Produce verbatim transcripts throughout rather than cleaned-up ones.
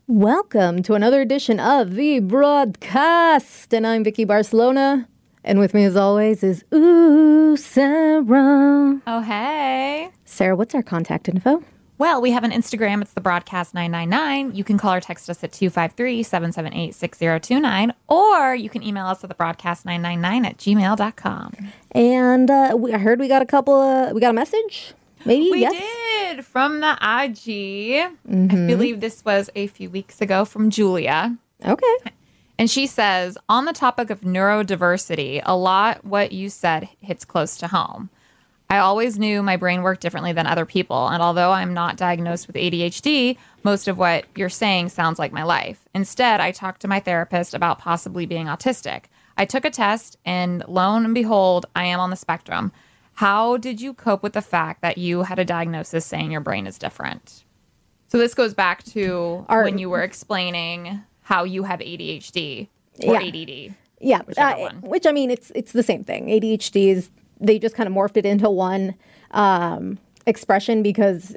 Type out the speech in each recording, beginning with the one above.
Welcome to another edition of The Broadcast, and I'm Vicky Barcelona, and with me as always is, ooh, Sarah. Oh, hey. Sarah, what's our contact info? Well, we have an Instagram. It's the broadcast nine nine nine. You can call or text us at two five three, seven seven eight, six zero two nine, or you can email us at the broadcast nine nine nine at gmail dot com. And uh, we, I heard we got a couple of, we got a message? Maybe? We yes? did, from the I G. Mm-hmm. I believe this was a few weeks ago, from Julia. Okay. And she says, on the topic of neurodiversity, a lot what you said hits close to home. I always knew my brain worked differently than other people, and although I'm not diagnosed with A D H D, most of what you're saying sounds like my life. Instead, I talked to my therapist about possibly being autistic. I took a test, and lo and behold, I am on the spectrum. How did you cope with the fact that you had a diagnosis saying your brain is different? So this goes back to Our, when you were explaining how you have A D H D or yeah. A D D. Yeah, whichever uh, one. which, I mean, it's it's the same thing. A D H D is, they just kind of morphed it into one um, expression because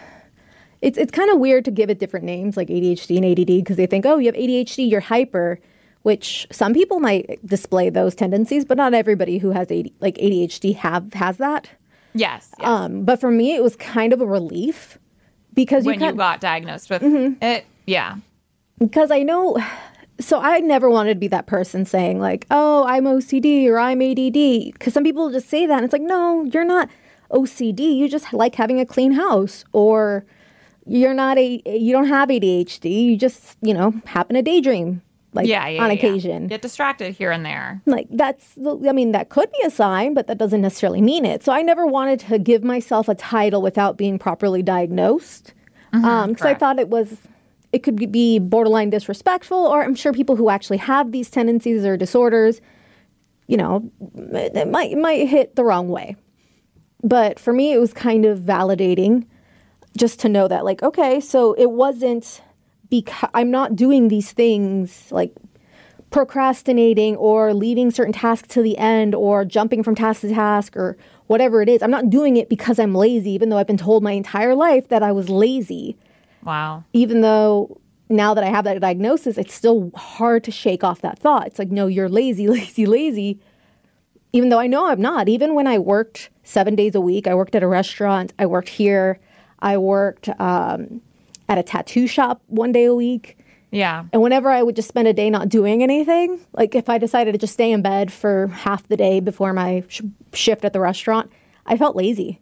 it's it's kind of weird to give it different names like A D H D and A D D because they think, oh, you have A D H D, you're hyper, which some people might display those tendencies, but not everybody who has A D, like A D H D have has that. Yes. yes. Um, but for me, it was kind of a relief because when you, kind, you got diagnosed with mm-hmm. it. Yeah. Because I know, so I never wanted to be that person saying like, oh, I'm O C D or I'm A D D. Because some people just say that and it's like, no, you're not O C D. You just like having a clean house. Or you're not a, you don't have A D H D. You just, you know, happen to daydream like yeah, yeah, on yeah. occasion. Get distracted here and there. Like that's, I mean, that could be a sign, but that doesn't necessarily mean it. So I never wanted to give myself a title without being properly diagnosed. Mm-hmm, um, because I thought it was, it could be borderline disrespectful, or I'm sure people who actually have these tendencies or disorders, you know, it might, it might hit the wrong way. But for me, it was kind of validating just to know that, like, okay, so it wasn't because I'm not doing these things like procrastinating or leaving certain tasks to the end or jumping from task to task or whatever it is. I'm not doing it because I'm lazy, even though I've been told my entire life that I was lazy. Wow. Even though now that I have that diagnosis, it's still hard to shake off that thought. It's like, no, you're lazy, lazy, lazy. Even though I know I'm not. Even when I worked seven days a week, I worked at a restaurant, I worked here, I worked um, at a tattoo shop one day a week. Yeah. And whenever I would just spend a day not doing anything, like if I decided to just stay in bed for half the day before my sh- shift at the restaurant, I felt lazy.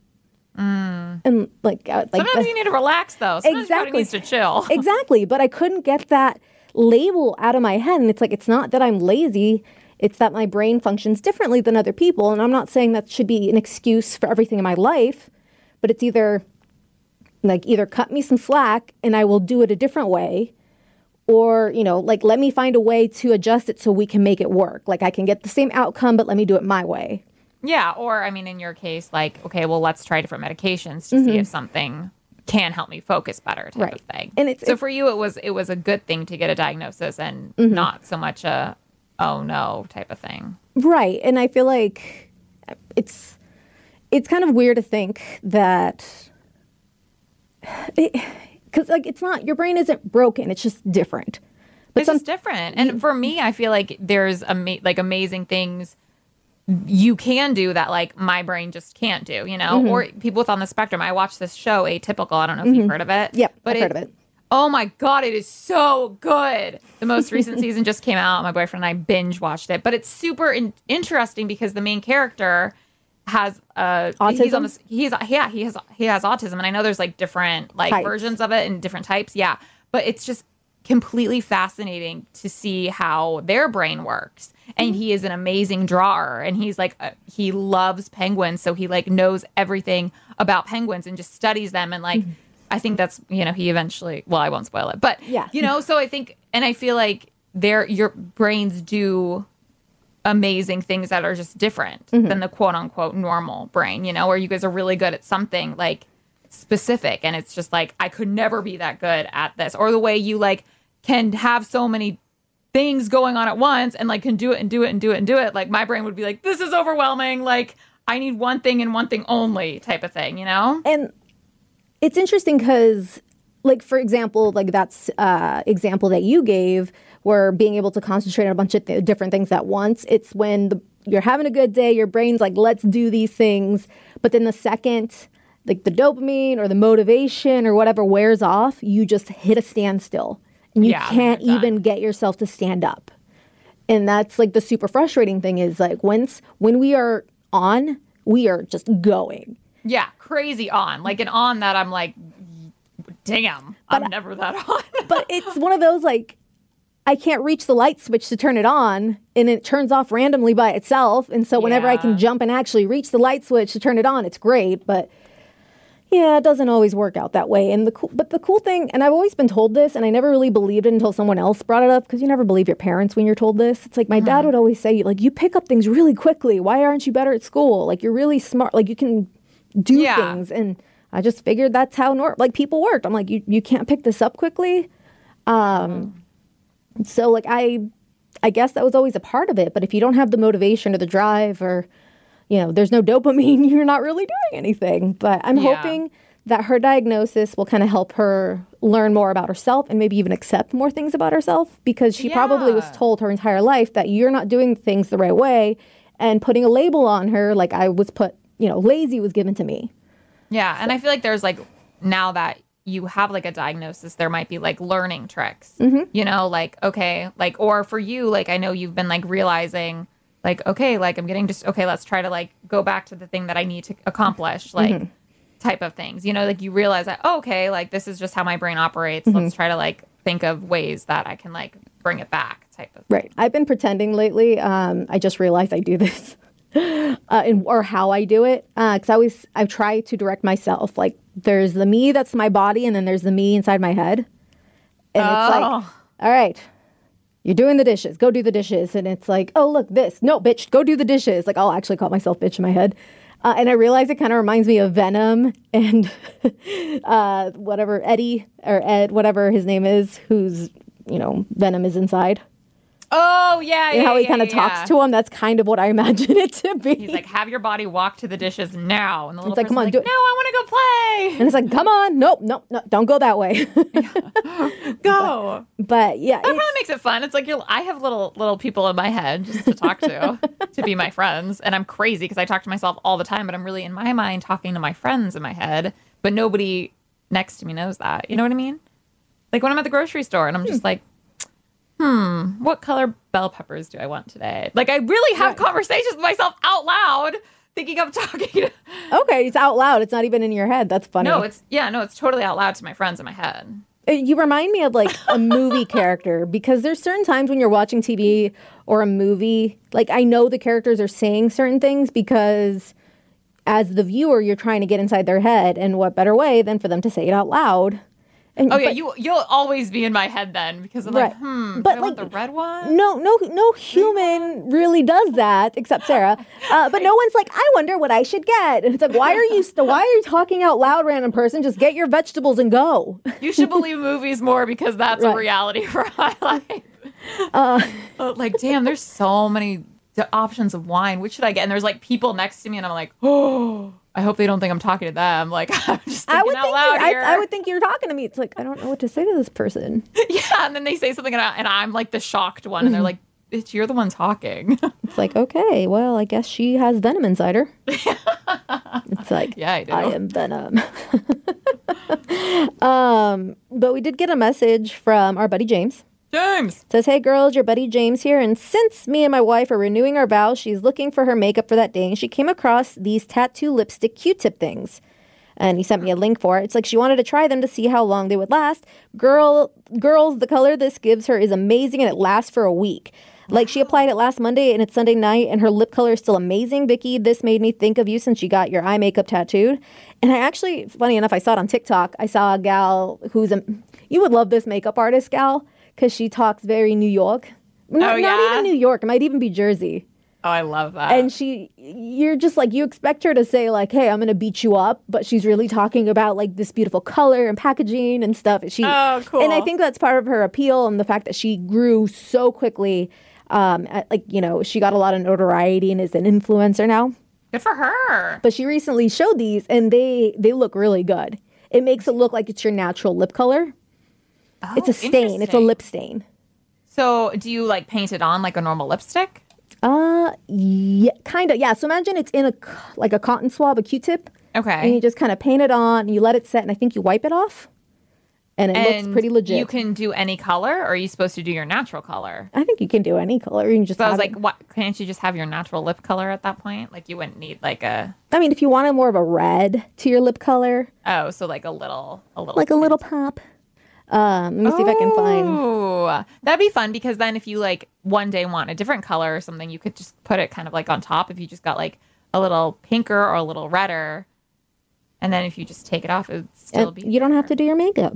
Mm. And like, uh, like sometimes uh, you need to relax, though. Sometimes exactly. your body needs to chill. Exactly. But I couldn't get that label out of my head. And it's like, it's not that I'm lazy. It's that my brain functions differently than other people. And I'm not saying that should be an excuse for everything in my life, but it's either like either cut me some slack and I will do it a different way, or, you know, like let me find a way to adjust it so we can make it work. Like I can get the same outcome, but let me do it my way. Yeah, or, I mean, in your case, like, okay, well, let's try different medications to mm-hmm. see if something can help me focus better type right. of thing. And it's, so it's, for you, it was it was a good thing to get a diagnosis and mm-hmm. not so much a, oh, no, type of thing. Right. And I feel like it's it's kind of weird to think that, because, like, it's not, your brain isn't broken. It's just different. But it's some, just different. And for me, I feel like there's, ama- like, amazing things you can do that like my brain just can't do, you know, mm-hmm. or people with on the spectrum. I watched this show, Atypical. I don't know if mm-hmm. you've heard of it. Yep, but I've it, heard of it. Oh my God, it is so good. The most recent season just came out. My boyfriend and I binge watched it, but it's super in- interesting because the main character has uh autism. He's, on this, he's yeah he has he has autism, and I know there's like different like types. versions of it and different types. Yeah, but it's just completely fascinating to see how their brain works. And he is an amazing drawer, and he's like uh, he loves penguins, so he like knows everything about penguins and just studies them. And like mm-hmm. I think that's, you know, he eventually, well, I won't spoil it, but yeah, you know, so I think, and I feel like their your brains do amazing things that are just different mm-hmm. than the quote unquote normal brain, you know, where you guys are really good at something like specific, and it's just like I could never be that good at this, or the way you like can have so many things going on at once and like can do it and do it and do it and do it. Like my brain would be like, this is overwhelming. Like I need one thing and one thing only type of thing, you know? And it's interesting because like, for example, like that's uh, example that you gave, where being able to concentrate on a bunch of th- different things at once. It's when the, you're having a good day, your brain's like, let's do these things. But then the second, like the dopamine or the motivation or whatever wears off, you just hit a standstill. And you Yeah, can't you're even done. get yourself to stand up. And that's like the super frustrating thing is like once when we are on, we are just going. Yeah, crazy on. Like an on that I'm like, damn, I'm never that on. But it's one of those like, I can't reach the light switch to turn it on and it turns off randomly by itself. And so whenever I can Yeah. jump and actually reach the light switch to turn it on, it's great. But yeah, it doesn't always work out that way. And the cool, but the cool thing, and I've always been told this, and I never really believed it until someone else brought it up, because you never believe your parents when you're told this. It's like my dad would always say, like, you pick up things really quickly. Why aren't you better at school? Like, you're really smart. Like, you can do Yeah. things. And I just figured that's how nor- like people worked. I'm like, you, you can't pick this up quickly. Um, so like I, I guess that was always a part of it. But if you don't have the motivation or the drive, or you know, there's no dopamine, you're not really doing anything. But I'm Yeah. hoping that her diagnosis will kind of help her learn more about herself and maybe even accept more things about herself, because she probably was Yeah. told her entire life that you're not doing things the right way, and putting a label on her, like I was put, you know, lazy was given to me. Yeah, and I feel like there's like now that you have like a diagnosis, there might be like learning tricks. Mm-hmm. You know, like okay, like or for you, like I know you've been like realizing, like okay, like I'm getting just okay. Let's try to like go back to the thing that I need to accomplish, like Mm-hmm. type of things. You know, like you realize that oh, okay, like this is just how my brain operates. Mm-hmm. Let's try to like think of ways that I can like bring it back, type of. Right. I've been pretending lately. Um, I just realized I do this, uh, and, or how I do it. Because I always, I try to direct myself. Like there's the me that's my body, and then there's the me inside my head. And it's like, Oh. all right, you're doing the dishes. Go do the dishes. And it's like, oh, look, this. No, bitch, go do the dishes. Like I'll actually call myself bitch in my head. Uh, and I realize it kind of reminds me of Venom and uh, whatever, Eddie or Ed, whatever his name is, who's, you know, Venom is inside. Oh yeah, And yeah. how he yeah, kind of yeah, talks yeah. to him. That's kind of what I imagine it to be. He's like, have your body walk to the dishes now. And the little like, come person's on, like, do it. no, I want to go play. and it's like, come on, nope, nope, no, don't go that way. Go. But yeah, That it's- probably makes it fun. It's like you're, I have little little people in my head just to talk to, to be my friends, and I'm crazy because I talk to myself all the time. But I'm really in my mind talking to my friends in my head, but nobody next to me knows that. You know what I mean? Like when I'm at the grocery store and I'm just like, hmm, what color bell peppers do I want today? Like I really have Right. conversations with myself out loud, thinking I'm talking. To, okay, it's out loud. It's not even in your head. That's funny. no, it's yeah, no, it's totally out loud to my friends in my head. Uh, You remind me of like a movie character, because there's certain times when you're watching T V or a movie, like I know the characters are saying certain things because as the viewer, you're trying to get inside their head, and what better way than for them to say it out loud? And, Oh yeah, but- you you'll always be in my head then because I'm Right. like, hmm, But, do I want the like, red one? No, no, no human really does that except Sarah. Uh, but no one's like, I wonder what I should get. And it's like, why are you st- why are you talking out loud, random person? Just get your vegetables and go. You should believe movies more because that's a Right. reality for my life. Uh, like, damn, there's so many d- options of wine. Which should I get? And there's like people next to me, and I'm like, oh, I hope they don't think I'm talking to them. Like, I'm just thinking I would out think loud you're, here. I, I would think you're talking to me. It's like I don't know what to say to this person. Yeah, and then they say something, and, I, and I'm like the shocked one, and they're like, bitch, you're the one talking. It's like, okay, well, I guess she has venom inside her. It's like, Yeah, I do. I am venom. um, but we did get a message from our buddy James. James. Says, hey girls, your buddy James here. And since me and my wife are renewing our vows, she's looking for her makeup for that day. And she came across these tattoo lipstick Q-tip things. And he sent me a link for it. It's like she wanted to try them to see how long they would last. Girl, girls, the color this gives her is amazing, and it lasts for a week. Like she applied it last Monday and it's Sunday night, and her lip color is still amazing. Vicky, this made me think of you since you got your eye makeup tattooed. And I actually, funny enough, I saw it on TikTok. I saw a gal who's a, you would love this makeup artist gal, because she talks very New York. Not, Oh, not yeah? even New York. It might even be Jersey. Oh, I love that. And she, you're just like, you expect her to say like, hey, I'm going to beat you up. But she's really talking about like this beautiful color and packaging and stuff. She, Oh, cool. And I think that's part of her appeal, and the fact that she grew so quickly. Um, at, like, you know, she got a lot of notoriety and is an influencer now. Good for her. But she recently showed these, and they, they look really good. It makes it look like it's your natural lip color. Oh, It's a stain. It's a interesting. lip stain. So do you like paint it on like a normal lipstick? Uh, yeah, kind of. Yeah. So imagine it's in a c- like a cotton swab, a Q-tip, and Okay. you just kind of paint it on, and you let it set, and I think you wipe it off, and it looks And pretty legit. you can do any color, or are you supposed to do your natural color? I think you can do any color. You can just. So I was have like, it- what? Can't you just have your natural lip color at that point? Like you wouldn't need like a I mean, if you wanted more of a red to your lip color, oh, so like a little, a little, like a little pop. Um, let me see if I can find. Oh, that'd be fun because then if you like one day want a different color or something, you could just put it kind of like on top. If you just got like a little pinker or a little redder, and then if you just take it off, it would still And be. you don't have to do your makeup.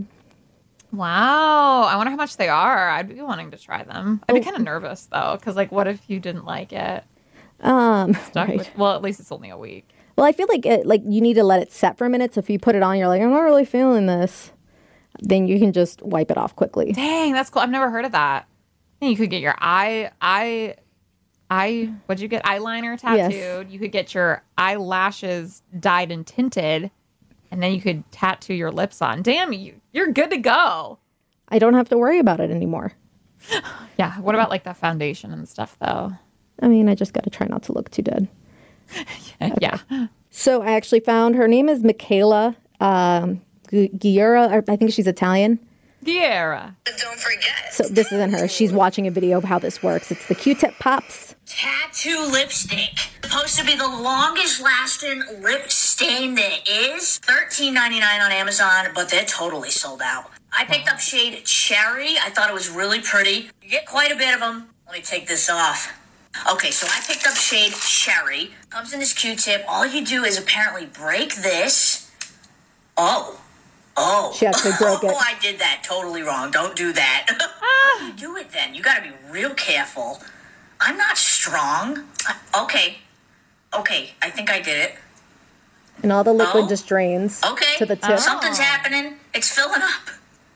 Wow, I wonder how much they are. I'd be wanting to try them. I'd be Oh. kind of nervous though, because like, what if you didn't like it? Um, Stuck right. with, well, at least it's only a week. Well, I feel like it, like you need to let it set for a minute. So if you put it on, you're like, I'm not really feeling this. Then you can just wipe it off quickly. Dang, that's cool. I've never heard of that. And you could get your eye, eye, eye. What'd you get? Eyeliner tattooed. Yes. You could get your eyelashes dyed and tinted, and then you could tattoo your lips on. Damn, you, you're good to go. I don't have to worry about it anymore. Yeah. What about like the foundation and stuff, though? I mean, I just got to try not to look too dead. Yeah. So I actually found her name is Michaela um, Gu- Guerra, or I think she's Italian. Guerra. Don't forget. So this isn't her. She's watching a video of how this works. It's the Q-tip pops. Tattoo lipstick. Supposed to be the longest lasting lip stain there is. thirteen ninety-nine on Amazon, but they're totally sold out. I picked up shade Cherry. I thought it was really pretty. You get quite a bit of them. Let me take this off. Okay, so I picked up shade Cherry. Comes in this Q-tip. All you do is apparently break this. Oh. Oh. She actually broke it. Oh, I did that totally wrong. Don't do that. How do you do it then? You gotta be real careful. I'm not strong. I- okay. Okay, I think I did it. And all the liquid Oh. just drains Okay. to the tip. Something's happening. It's filling up.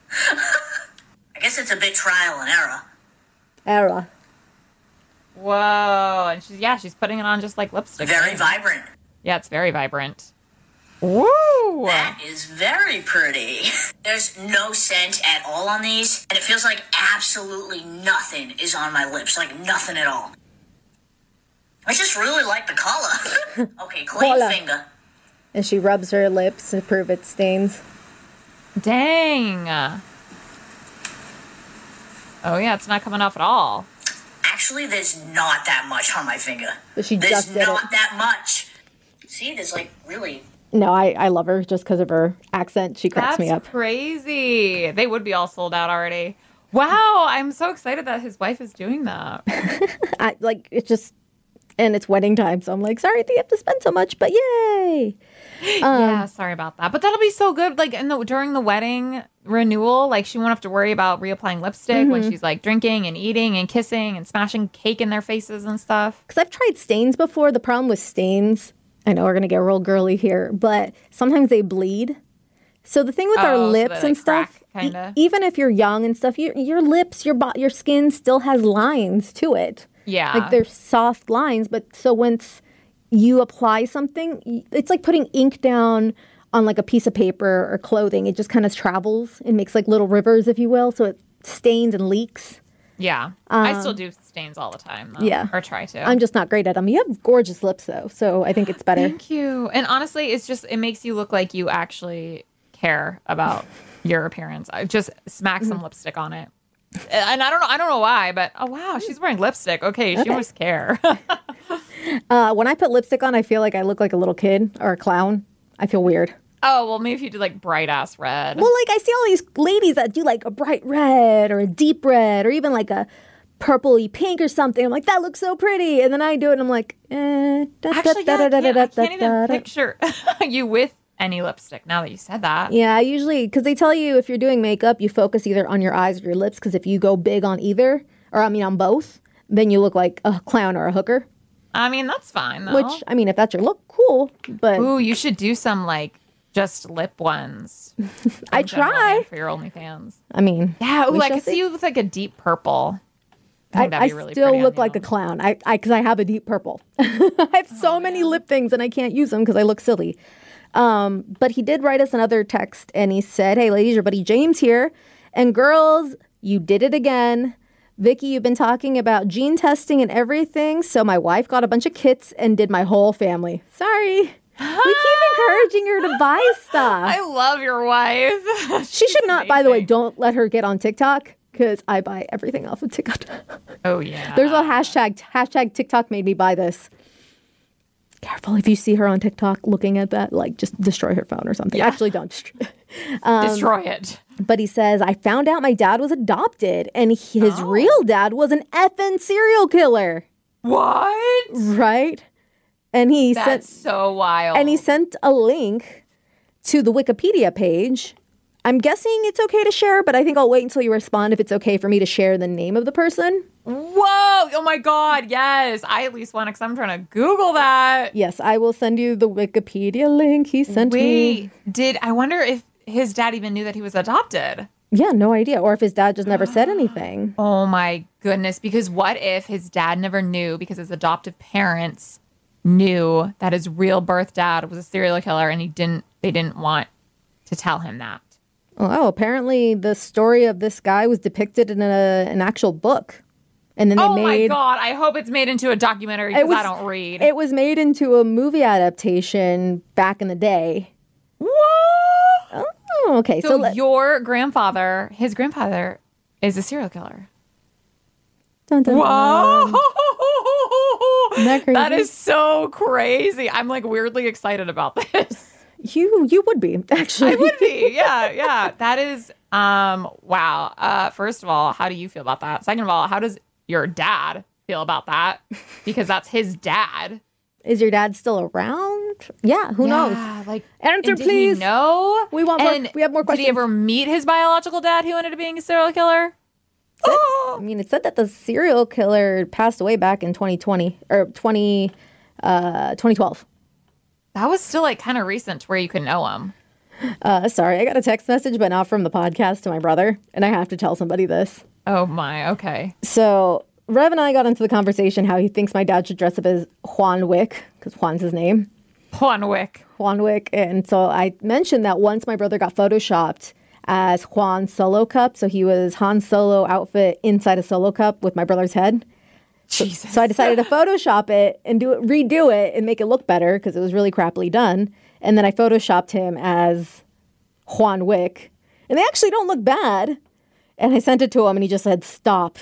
I guess it's a bit trial and error. Era. Whoa. And she's, yeah, she's putting it on just like lipstick. Very vibrant. Yeah, it's very vibrant. Woo! That is very pretty. There's no scent at all on these, and it feels like absolutely nothing is on my lips. Like nothing at all. I just really like the color. Okay, clean Color. finger. And she rubs her lips to prove it stains. Dang. Oh, yeah, it's not coming off at all. Actually, there's not that much on my finger. But she There's just did not it. that much. See, there's like really. No, I, I love her just because of her accent. She cracks That's me up. crazy. They would be all sold out already. Wow, I'm so excited that his wife is doing that. I like it's just, and it's wedding time, so I'm like, sorry that you have to spend so much, but yay! yeah, sorry about that. But that'll be so good. Like in the during the wedding renewal, like she won't have to worry about reapplying lipstick when she's like drinking and eating and kissing and smashing cake in their faces and stuff. Because I've tried stains before. The problem with stains, I know we're gonna get real girly here, but sometimes they bleed. So the thing with our Oh, so lips they, and like, stuff, crack, kinda? e- even if you're young and stuff, your your lips, your bo- your skin still has lines to it. Yeah. Like they're soft lines, but so once you apply something, y- it's like putting ink down on like a piece of paper or clothing. It just kind of travels and makes like little rivers, if you will. So it stains and leaks. Yeah. I still do stains all the time though. Um, yeah. Or try to. I'm just not great at them. You have gorgeous lips though, so I think it's better. Thank you. And honestly, it's just it makes you look like you actually care about your appearance. I just smack Mm-hmm. some lipstick on it. And I don't know I don't know why, but oh wow, she's wearing lipstick. Okay, she Okay. must care. Uh, when I put lipstick on, I feel like I look like a little kid or a clown. I feel weird. Oh, well maybe if you did like bright ass red. Well, like I see all these ladies that do like a bright red or a deep red or even like a purpley pink or something. I'm like, that looks so pretty. And then I do it and I'm like, eh. da- Actually, da- yeah, I da- da- can't, I da- can't da- even da- da. picture you with any lipstick now that you said that. Yeah, I usually, because they tell you if you're doing makeup, you focus either on your eyes or your lips. Because if you go big on either, or I mean on both, then you look like a clown or a hooker. I mean, that's fine though. Which, I mean, if that's your look, cool. But Ooh, you should do some like just lip ones. I in general try. and for your OnlyFans. I mean, Yeah, ooh, we I shall could see see. you with like a deep purple. I, I, think that'd I be really still pretty on look you. like a clown. I, I, because I have a deep purple. I have so many lip things and I can't use them because I look silly. Um, but he did write us another text and he said, hey, ladies, your buddy James here. And girls, you did it again. Vicky, you've been talking about gene testing and everything. So my wife got a bunch of kits and did my whole family. Sorry. We keep encouraging her to buy stuff. I love your wife. She should not, by the way, don't let her get on TikTok because I buy everything off of TikTok. Oh, yeah. There's a hashtag, hashtag TikTok made me buy this. Careful if you see her on TikTok looking at that, like just destroy her phone or something. Yeah. Actually, don't. Um, Destroy it. But he says, I found out my dad was adopted and his Oh. real dad was an effing serial killer. What? Right? And he That's sent so wild. and he sent a link to the Wikipedia page. I'm guessing it's okay to share, but I think I'll wait until you respond if it's okay for me to share the name of the person. Whoa! Oh my God! Yes, I at least want to, because I'm trying to Google that. Yes, I will send you the Wikipedia link he sent me. Wait, did I wonder if his dad even knew that he was adopted? Yeah, no idea. Or if his dad just never said anything. Oh my goodness! Because what if his dad never knew because his adoptive parents knew that his real birth dad was a serial killer, and he didn't. They didn't want to tell him that. Oh, apparently the story of this guy was depicted in a, an actual book. And then they Oh made... my God, I hope it's made into a documentary It because was- I don't read. It was made into a movie adaptation back in the day. What? Oh, okay. So, So, let- your grandfather, his grandfather, is a serial killer. Dun, dun, dun. Whoa! Isn't that crazy? That is so crazy. I'm like weirdly excited about this. You you would be, actually. I would be. Yeah, yeah. That is um wow. Uh first of all, how do you feel about that? Second of all, how does your dad feel about that? Because that's his dad. Is your dad still around? Yeah, who knows? Yeah, like Answer, and did please. He know? We want more- And we have more Did he questions. ever meet his biological dad who ended up being a serial killer? I mean, it said that the serial killer passed away back in twenty twenty or twenty, uh, twenty twelve. That was still like kind of recent to where you could know him. Uh, sorry, I got a text message, but not from the podcast to my brother, and I have to tell somebody this. Oh my, okay. So Rev and I got into the conversation how he thinks my dad should dress up as Juan Wick, because Juan's his name. Juan Wick. Juan Wick. And so I mentioned that once my brother got photoshopped as Juan Solo Cup. So he was Han Solo outfit inside a Solo Cup with my brother's head. Jesus. So I decided to Photoshop it and do it, redo it and make it look better because it was really crappily done. And then I Photoshopped him as Juan Wick. And they actually don't look bad. And I sent it to him and he just said, stop.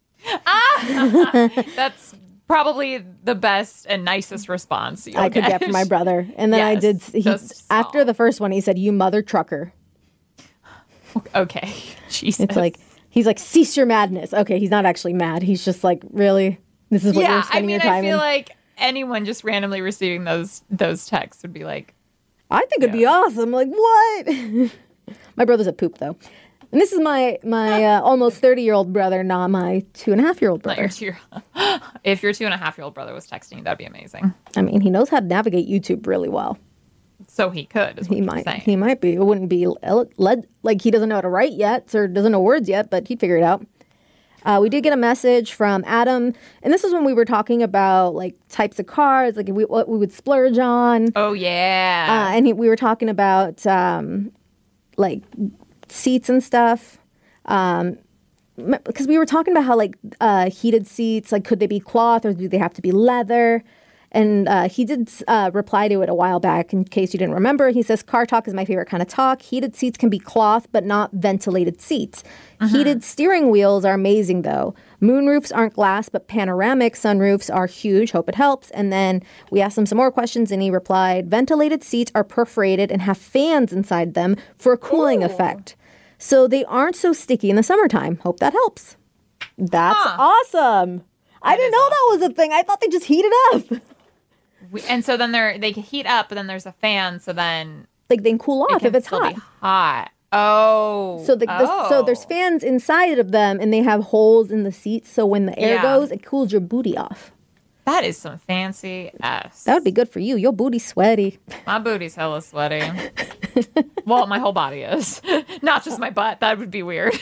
That's probably the best and nicest response you'll I could get from my brother. And then I Yes, did, he, just after stop. the first one, he said, you mother trucker. Okay. Jesus. It's like, he's like, cease your madness. Okay, he's not actually mad. He's just like, really? This is what yeah, you're I spending mean, your time I feel in? like anyone just randomly receiving those those texts would be like, I think it'd be awesome. Like, what? My brother's a poop, though. And this is my my uh, almost thirty-year-old brother, not my two-and-a-half-year-old not brother. your two, if your two and a half year old brother was texting you, that'd be amazing. I mean, he knows how to navigate YouTube really well. So he could, is what He you're might. saying. He might be. It wouldn't be le- led like he doesn't know how to write yet, or doesn't know words yet, but he'd figure it out. Uh, we did get a message from Adam, and this is when we were talking about like types of cars, like we, what we would splurge on. Oh yeah. Uh, and he, we were talking about um, like seats and stuff. Um, m- because we were talking about how like uh, heated seats, like could they be cloth or do they have to be leather? And uh, he did uh, reply to it a while back in case you didn't remember. He says, car talk is my favorite kind of talk. Heated seats can be cloth, but not ventilated seats. Heated steering wheels are amazing, though. Moonroofs aren't glass, but panoramic sunroofs are huge. Hope it helps. And then we asked him some more questions, and he replied, ventilated seats are perforated and have fans inside them for a cooling effect. So they aren't so sticky in the summertime. Hope that helps. That's Huh. awesome. I That didn't is know that was a thing. I thought they just heated up. We- and so then they're they can heat up, but then there's a fan, so then Like they can cool it off can if it's still hot. be hot. Oh. So the, the so there's Oh. fans inside of them, and they have holes in the seats. So when the air Yeah. goes, it cools your booty off. That is some fancy ass. That would be good for you. Your booty's sweaty. My booty's hella sweaty. Well, my whole body is. Not just my butt. That would be weird.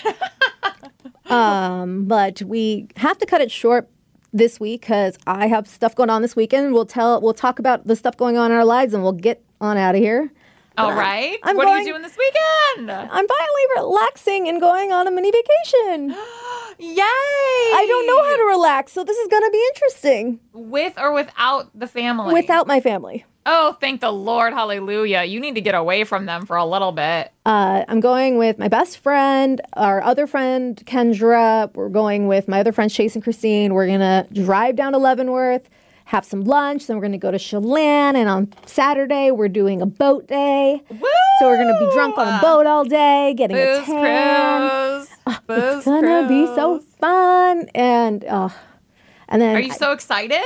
But we have to cut it short this week because I have stuff going on this weekend. We'll tell we'll talk about the stuff going on in our lives, and we'll get on out of here. All I'm- right. I'm what going- are you doing this weekend? I'm finally relaxing and going on a mini vacation. Yay! I don't know how to relax, so this is going to be interesting With or without the family? without my family. Oh, thank the Lord. Hallelujah. You need to get away from them for a little bit. Uh, I'm going with my best friend, our other friend, Kendra. We're going with my other friends, Chase and Christine. We're going to drive down to Leavenworth, have some lunch. Then we're going to go to Chelan. And on Saturday, we're doing a boat day. Woo! So we're going to be drunk on a boat all day, getting Booze a tan. cruise. Booze It's going to be so cruise. fun. And, uh, and then, Are you so excited?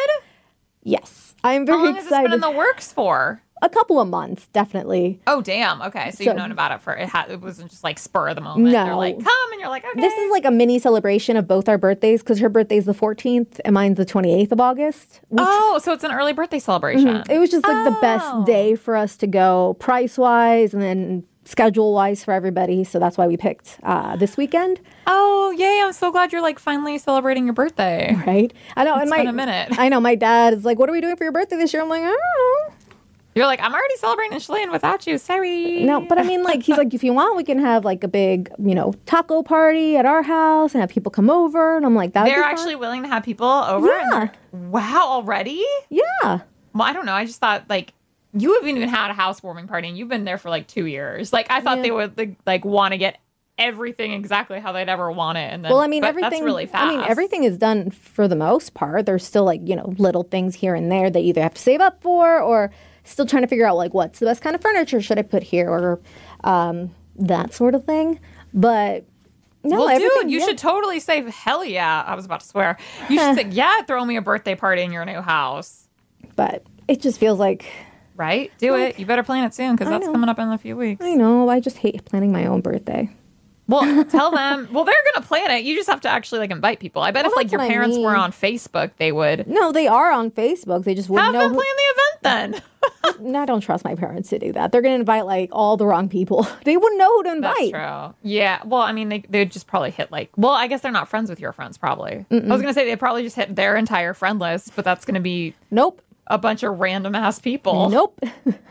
yes, I'm How very long has this been excited. in the works for? A couple of months, definitely. Oh, damn. Okay. So, So- you've known about it for, it, ha- it wasn't just like spur of the moment. No. You're like, come, and you're like, okay. This is like a mini celebration of both our birthdays because her birthday's the fourteenth and mine's the twenty-eighth of August. We Oh, so it's an early birthday celebration. It was just like the Oh. best day for us to go price wise and then schedule wise for everybody. So that's why we picked uh, this weekend, Oh, yay. I'm so glad you're like finally celebrating your birthday. right? I know. and It's my, been a minute. I know my dad is like, "What are we doing for your birthday this year?" I'm like, "I don't know." You're like, I'm already celebrating in Chelan without you. Sorry. No, but I mean, like, he's like, if you want, we can have like a big, you know, taco party at our house and have people come over. And I'm like, that would They're be fun. actually willing to have people over? Yeah. And- wow, already? Yeah. Well, I don't know. I just thought, like, you haven't even had a housewarming party and you've been there for like two years. Like, I thought Yeah. they would, like, like want to get everything exactly how they'd ever want it. And then, Well, I mean, but everything. That's really fast. I mean, everything is done for the most part. There's still like, you know, little things here and there that you either have to save up for or still trying to figure out like what's the best kind of furniture should I put here or um, that sort of thing. But no, Well, everything, dude, you yeah. should totally say, hell yeah. I was about to swear. You should say, yeah, throw me a birthday party in your new house. But it just feels like, Right? Do it. You better plan it soon because I that's know. coming up in a few weeks. I know, I just hate planning my own birthday. Well, tell them. Well, they're going to plan it. You just have to actually like invite people. I bet Well, if like that's your what I parents were mean. on Facebook, they would No, they are on Facebook. They just wouldn't have know. them Who, plan the event then. no, I don't trust my parents to do that. They're going to invite like all the wrong people. They wouldn't know who to invite. That's true. Yeah. Well, I mean, they they'd just probably hit like. Well, I guess they're not friends with your friends. Probably. I was going to say they probably just hit their entire friend list, but that's going to be Nope. a bunch of random ass people. Nope.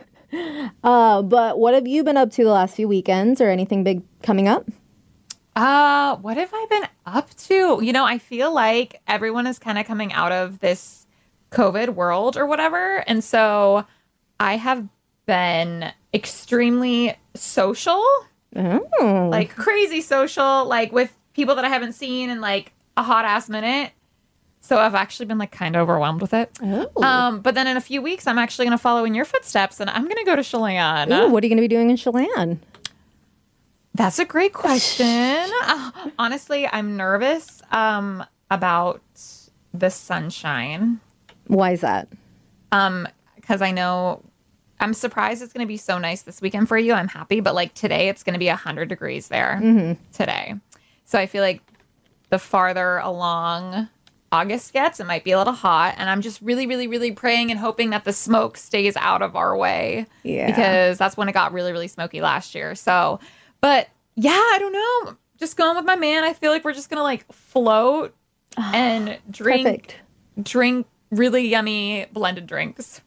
uh, but what have you been up to the last few weekends or anything big coming up? Uh, what have I been up to? You know, I feel like everyone is kind of coming out of this COVID world or whatever. And so I have been extremely social, Oh. like crazy social, like with people that I haven't seen in like a hot ass minute. So I've actually been like kind of overwhelmed with it. Oh. Um, but then in a few weeks, I'm actually going to follow in your footsteps and I'm going to go to Chelan. Ooh, what are you going to be doing in Chelan? That's a great question. Uh, honestly, I'm nervous um, about the sunshine Why is that? um, because I know I'm surprised it's going to be so nice this weekend for you. I'm happy, but like today, it's going to be one hundred degrees there today. So I feel like the farther along August gets, it might be a little hot. And I'm just really, really, really praying and hoping that the smoke stays out of our way. Yeah. Because that's when it got really, really smoky last year. So, but yeah, I don't know. Just going with my man. I feel like we're just going to like float and drink, Perfect. drink really yummy blended drinks.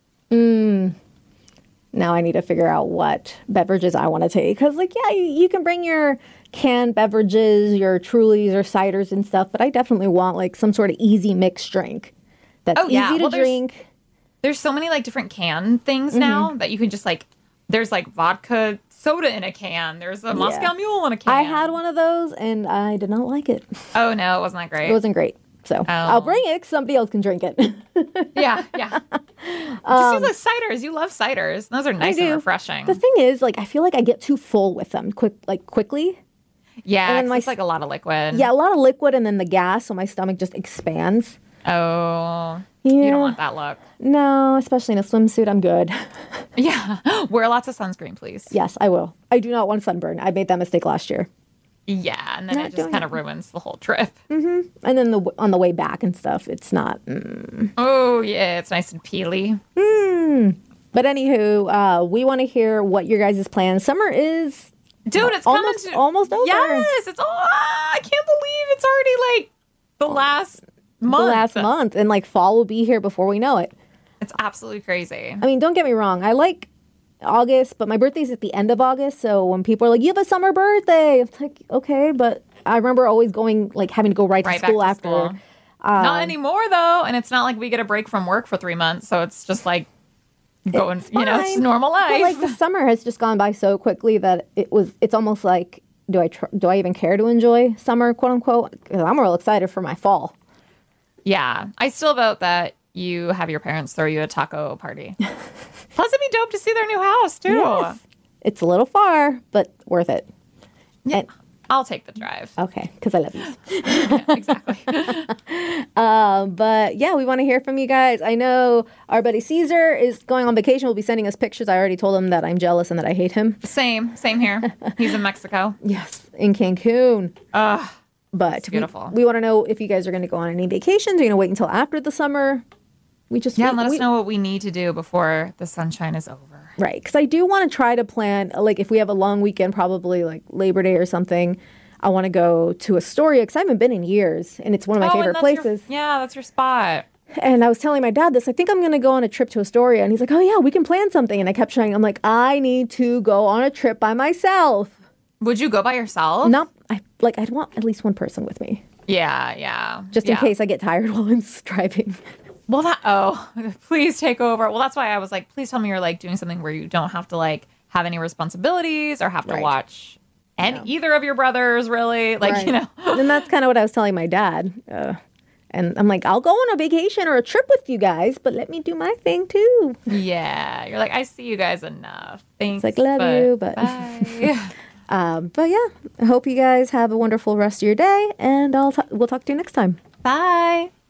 Now I need to figure out what beverages I want to take. Because, like, yeah, you, you can bring your canned beverages, your Trulies or ciders and stuff, but I definitely want, like, some sort of easy mixed drink that's Oh, yeah. easy to Well, there's- drink. There's so many like different can things Mm-hmm. now that you can just like, there's like vodka soda in a can. There's a Moscow Mule in a can. I had one of those, and I did not like it. Oh no, it wasn't that great. It wasn't great. So I'll bring it 'cause somebody else can drink it. yeah, yeah. Just use like ciders. You love ciders. Those are nice and do. refreshing. The thing is, like, I feel like I get too full with them quick, like quickly. yeah, and then 'cause my it's like a lot of liquid. Yeah, a lot of liquid and then the gas, so my stomach just expands. Oh, Yeah. you don't want that look. No, especially in a swimsuit, I'm good. Yeah. Wear lots of sunscreen, please. Yes, I will. I do not want sunburn. I made that mistake last year. Yeah, and then Not it just doing kind it. of ruins the whole trip. And then the on the way back and stuff, it's not. Mm. Oh yeah, it's nice and peely. But anywho, uh, we want to hear what your guys' plans. Summer is Dude, it's almost coming to almost over. Yes, it's all. I can't believe it's already like the last month. The last month, and like fall will be here before we know it. It's absolutely crazy. I mean, don't get me wrong. I like August, but my birthday's at the end of August. So when people are like, you have a summer birthday, it's like, okay. But I remember always going, like having to go right, Right to back school to after. school. Not anymore, though. And it's not like we get a break from work for three months. So it's just like going, It's you know, it's fine. normal life. But like the summer has just gone by so quickly that it was, it's almost like, do I, tr- do I even care to enjoy summer, quote unquote? 'Cause I'm real excited for my fall. Yeah. I still vote that you have your parents throw you a taco party. Plus, it'd be dope to see their new house, too. Yes. It's a little far, but worth it. Yeah. And- I'll take the drive. Okay, because I love you. Exactly. Um, but yeah, we want to hear from you guys. I know our buddy Caesar is going on vacation. Will be sending us pictures. I already told him that I'm jealous and that I hate him. Same. Same here. He's in Mexico. Yes, in Cancun. Ugh. But we, beautiful. we want to know if you guys are going to go on any vacations. Are you going to wait until after the summer? We just Yeah, we, and let us we- know what we need to do before the sunshine is over. Right, because I do want to try to plan, like if we have a long weekend, probably like Labor Day or something, I want to go to Astoria because I haven't been in years, and it's one of my Oh, and favorite that's your- places. yeah, that's your spot. And I was telling my dad this, I think I'm going to go on a trip to Astoria. And he's like, oh yeah, we can plan something. And I kept trying, I'm like, I need to go on a trip by myself. Would you go by yourself? Not, I like, I'd want at least one person with me, Yeah, yeah. just in Yeah. case I get tired while I'm driving. Well, that, oh, please take over. Well, that's why I was like, please tell me you're like doing something where you don't have to like have any responsibilities or have to Right. watch and Yeah. either of your brothers really. Like, Right. you know. And that's kind of what I was telling my dad. Uh, and I'm like, I'll go on a vacation or a trip with you guys, but let me do my thing too. Yeah. You're like, I see you guys enough. Thanks. like, love you, but- bye. Um, but yeah, I hope you guys have a wonderful rest of your day, and I'll t- we'll talk to you next time. Bye.